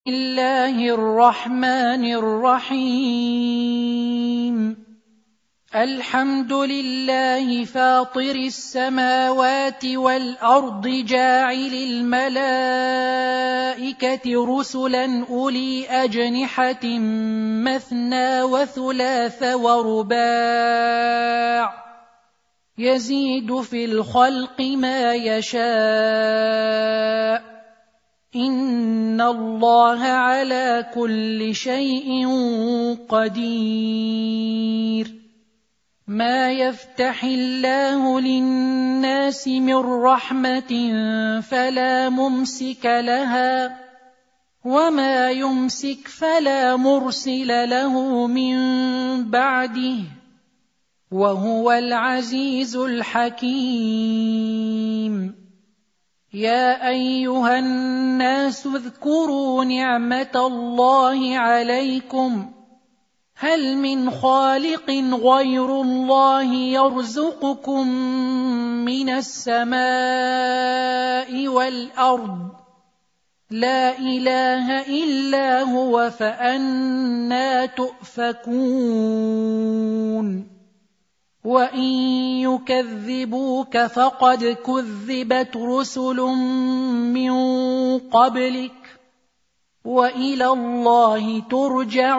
الله الرحمن الرحيم الحمد لله فاطر السماوات والأرض جاعل الملائكة رسلا أولي أجنحة مثنى وثلاث ورباع يزيد في الخلق ما يشاء إن الله على كل شيء قدير ما يفتح الله للناس من رحمة فلا ممسك لها وما يمسك فلا مرسل له من بعده وهو العزيز الحكيم يا أيها الناس اذكروا نعمة الله عليكم هل من خالق غير الله يرزقكم من السماء والأرض لا إله إلا هو فأنى تؤفكون وإن يكذبوك فقد كذبت رسل من قبلك وإلى الله ترجع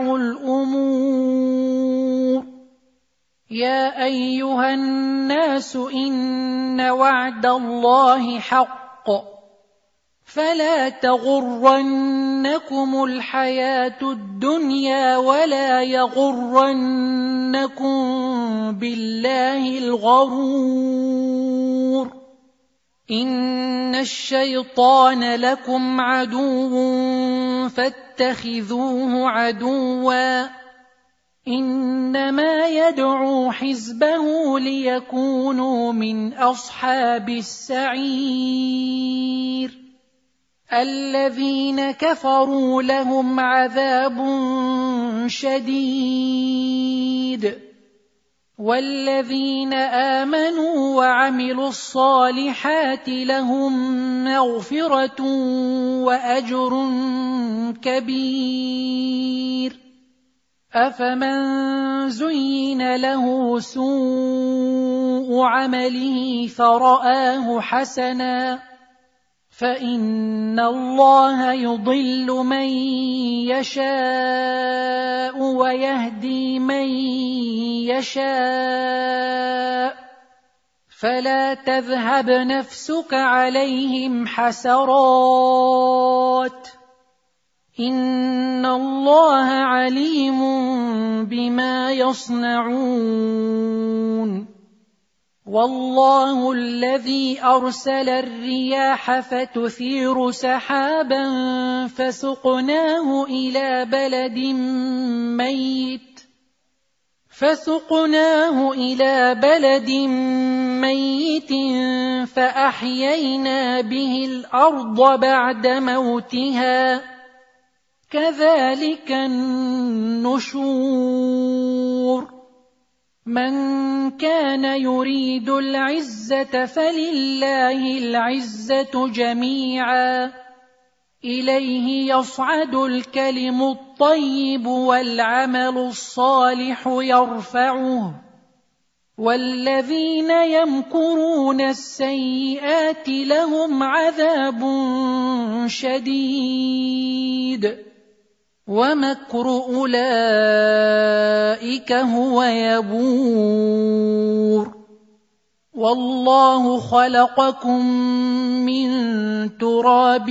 الأمور يا أيها الناس إن وعد الله حق فلا تغرنكم الحياة الدنيا ولا يغرنكم بالله الغرور إن الشيطان لكم عدو فاتخذوه عدوا إنما يدعو حزبه ليكونوا من أصحاب السعير الذين كفروا لهم عذاب شديد والذين آمنوا وعملوا الصالحات لهم مغفرة وأجر كبير أفمن زين له سوء عمله فرآه حسنا فإن الله يضل من يشاء ويهدي من يشاء فلا تذهب نفسك عليهم حسرات إن الله عليم بما يصنعون والله الذي أرسل الرياح فتثير سحابا فسقناه إلى بلد ميت فأحيينا به الأرض بعد موتها كذلك النشور من كان يريد العزة فلله العزة جميعا إليه يصعد الكلم الطيب والعمل الصالح يرفعه والذين يمكرون السيئات لهم عذاب شديد ومكر أولئك هو يبور والله خلقكم من تراب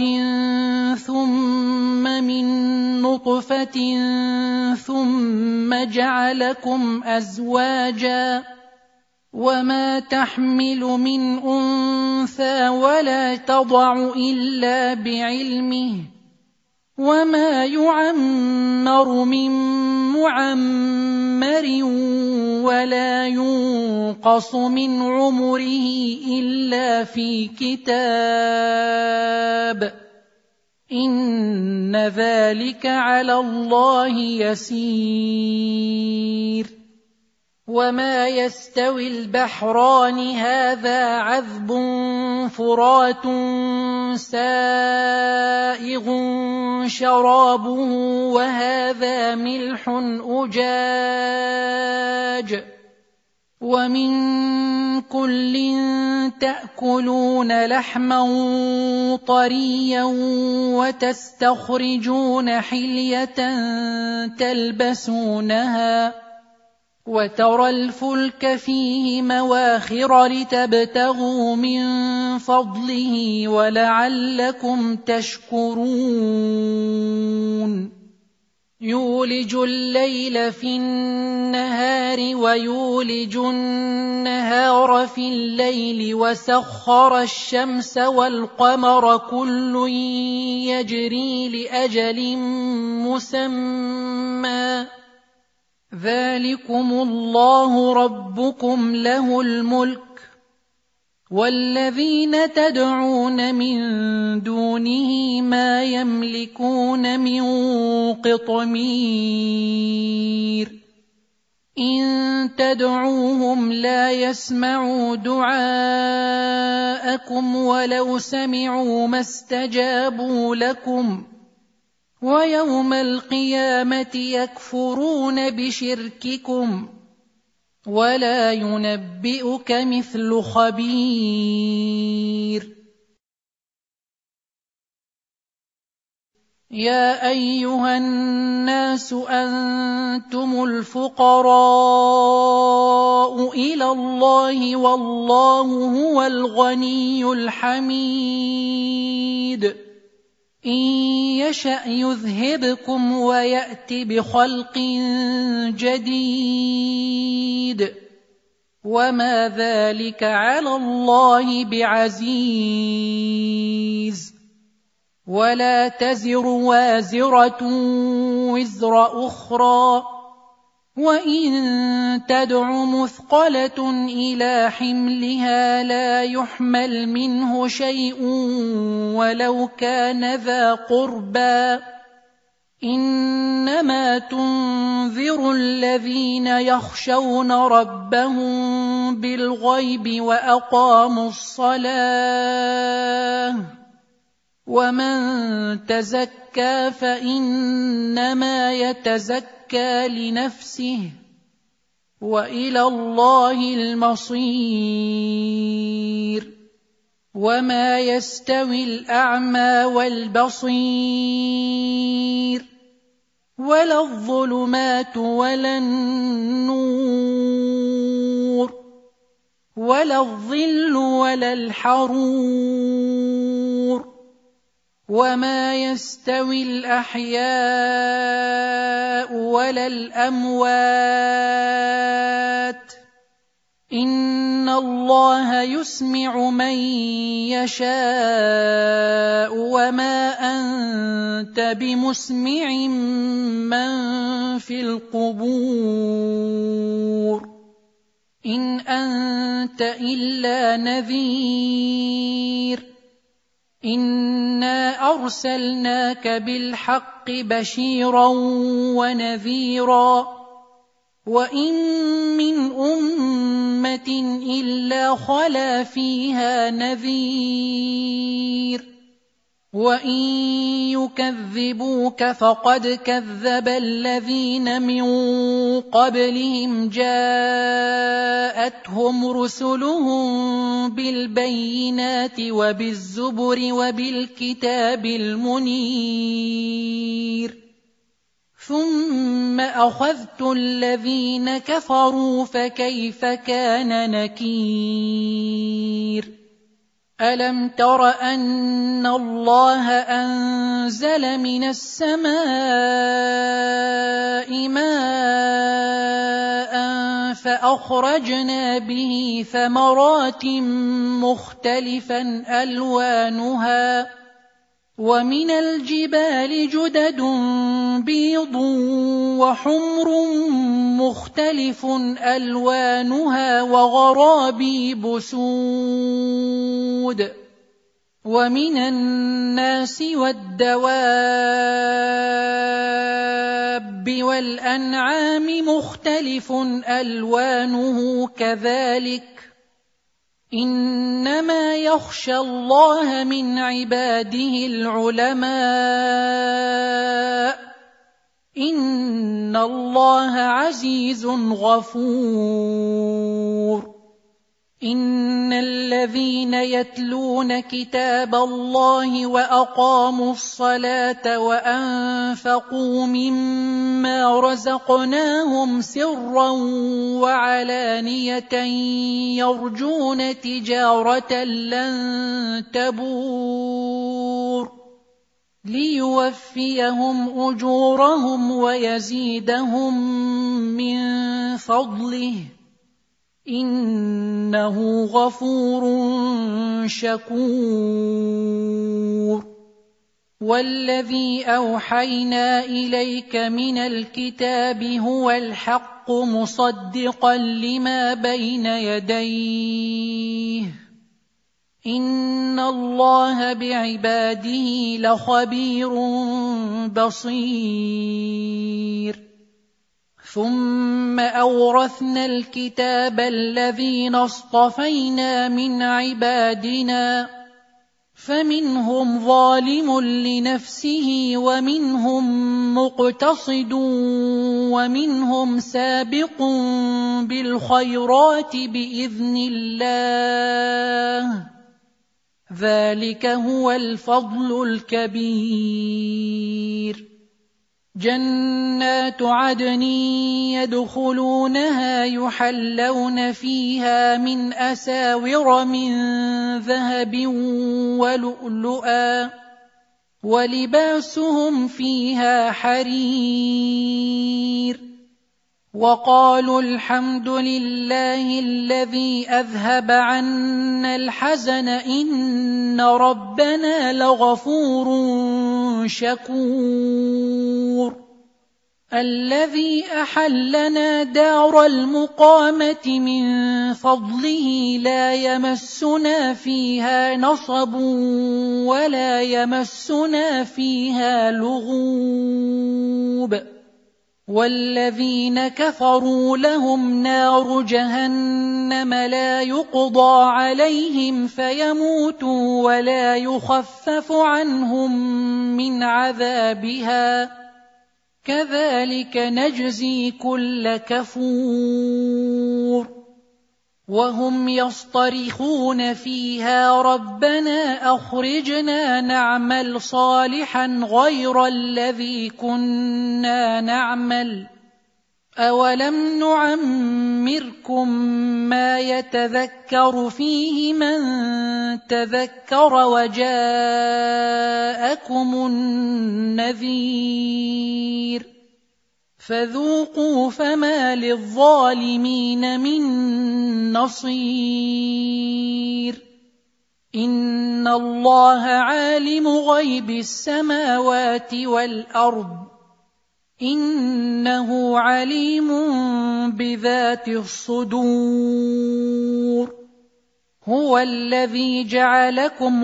ثم من نطفة ثم جعلكم أزواجا وما تحمل من أنثى ولا تضع إلا بعلمه وما يعمر من معمر ولا ينقص من عمره إلا في كتاب إن ذلك على الله يسير وما يستوي البحران هذا عذب فرات سائغ شرابه وهذا ملح أجاج ومن كل تأكلون لحما طريا وتستخرجون حلية تلبسونها وترى الفلك فيه مواخر لتبتغوا من فضله ولعلكم تشكرون يولج الليل في النهار ويولج النهار في الليل وسخر الشمس والقمر كل يجري لأجل مسمى ذلكم الله ربكم له الملك والذين تدعون من دونه ما يملكون من قطمير إن تدعوهم لا يسمعوا دعاءكم ولو سمعوا ما استجابوا لكم ويوم القيامة يكفرون بشرككم ولا ينبئك مثل خبير يا أيها الناس أنتم الفقراء إلى الله والله هو الغني الحميد إن يشأ يذهبكم ويأت بخلق جديد وما ذلك على الله بعزيز ولا تزر وازرة وزر أخرى وإن تدع مثقلة إلى حملها لا يحمل منه شيء ولو كان ذا قربى إنما تنذر الذين يخشون ربهم بالغيب وأقاموا الصلاة ومن تزكى فإنما يتزكى لنفسه وإلى الله المصير وما يستوي الأعمى والبصير ولا الظلمات ولا النور ولا الظل ولا الحرور وما يستوي الأحياء ولا الأموات إن الله يسمع من يشاء وما أنت بمسمع من في القبور إن أنت إلا نذير إنا أرسلناك بالحق بشيرا ونذيرا وإن من أمة إلا خلا فيها نذير وإن يكذبوك فقد كذب الذين من قبلهم جاءتهم رسلهم بالبينات وبالزبر وبالكتاب المنير ثم أخذت الذين كفروا فكيف كان نكير ألم تر أن الله أنزل من السماء ماء فأخرجنا به ثمرات مختلفا ألوانها ومن الجبال جدد بيض وحمر مختلف ألوانها وغرابيب سود ومن الناس والدواب والأنعام مختلف ألوانه كذلك إنما يخشى الله من عباده العلماء إن الله عزيز غفور إن الذين يتلون كتاب الله وأقاموا الصلاة وأنفقوا مما رزقناهم سرا وعلانية يرجون تجارة لن تبور ليوفيهم أجورهم ويزيدهم من فضله إنه غفور شكور والذي أوحينا إليك من الكتاب هو الحق مصدقا لما بين يديه إن الله بعباده لخبير بصير ثم أورثنا الكتاب الذين اصطفينا من عبادنا فمنهم ظالم لنفسه ومنهم مقتصد ومنهم سابق بالخيرات بإذن الله ذلك هو الفضل الكبير جنات عدن يدخلونها يحلون فيها من أساور من ذهب ولؤلؤا ولباسهم فيها حرير وقالوا الحمد لله الذي أذهب عنا الحزن إن ربنا لغفور شكور الذي أحلنا دار المقامة من فضله لا يمسنا فيها نصب ولا يمسنا فيها لغوب والذين كفروا لهم نار جهنم لا يقضى عليهم فيموتوا ولا يخفف عنهم من عذابها كذلك نجزي كل كفور وهم يصطرخون فيها ربنا أخرجنا نعمل صالحا غير الذي كنا نعمل أولم نعمركم ما يتذكر فيه من تذكر وجاءكم النذير فذوقوا فما للظالمين من نصير إن الله عالم غيب السماوات والأرض إنه عليم بذات الصدور هو الذي جعلكم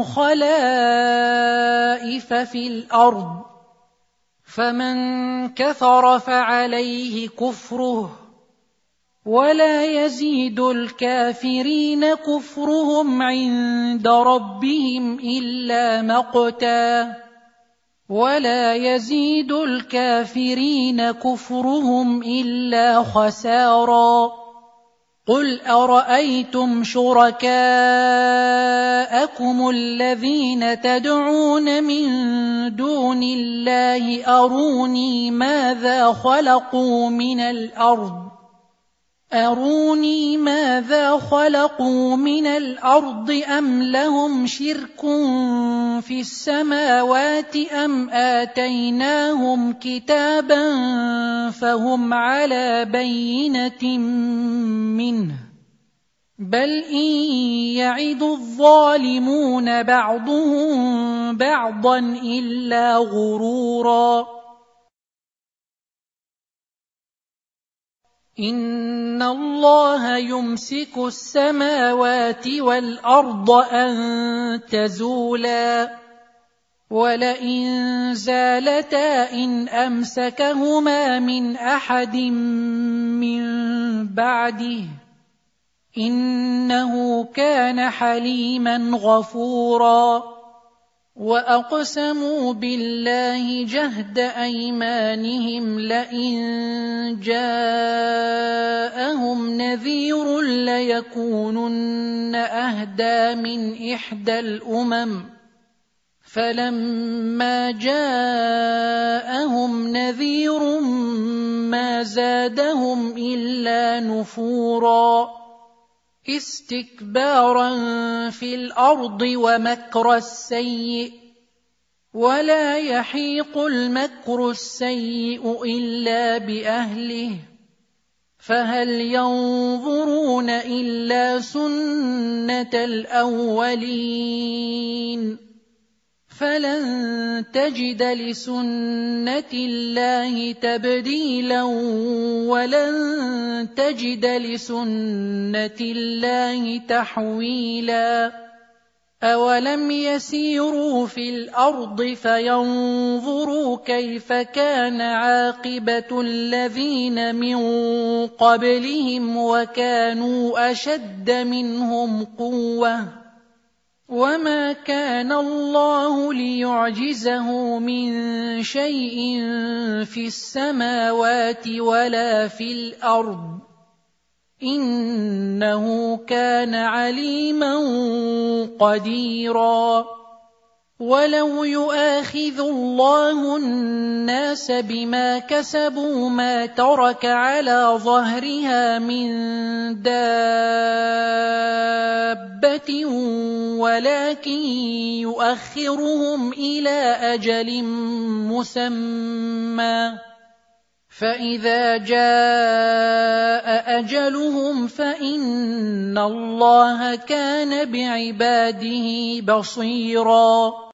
خلائف في الأرض فمن كفر فعليه كفره ولا يزيد الكافرين كفرهم عند ربهم إلا مقتا ولا يزيد الكافرين كفرهم إلا خسارا قل أرأيتم شركاءكم الذين تدعون من دون الله أروني ماذا خلقوا من الأرض أم لهم شرك في السماوات أم آتيناهم كتابا فهم على بينة منه بل إن يعد الظالمون بعضهم بعضا إلا غرورا إن الله يمسك السماوات والأرض أن تزولا ولئن زالتا إن أمسكهما من أحد من بعده إنه كان حليما غفورا. وأقسموا بالله جهد أيمانهم لئن جاءهم نذير ليكونن أهدى من إحدى الأمم، فلما جاءهم نذير ما زادهم إلا نفورا، استكبارا في الأرض ومكر السيء، ولا يحيق المكر السيء إلا بأهله، فهل ينظرون إلا سنة الأولين، فلن تجد لسنة الله تبديلا ولن تجد لسنة الله تحويلا. أولم يسيروا في الأرض فينظروا كيف كان عاقبة الذين من قبلهم وكانوا أشد منهم قوة، وما كان الله ليعجزه من شيء في السماوات ولا في الأرض، إنه كان عليما قديرا. ولو يؤاخذ الله الناس بما كسبوا ما ترك على ظهرها من دابة ولكن يؤخرهم إلى أجل مسمى، فإذا جاء أجلهم فإن الله كان بعباده بصيرا.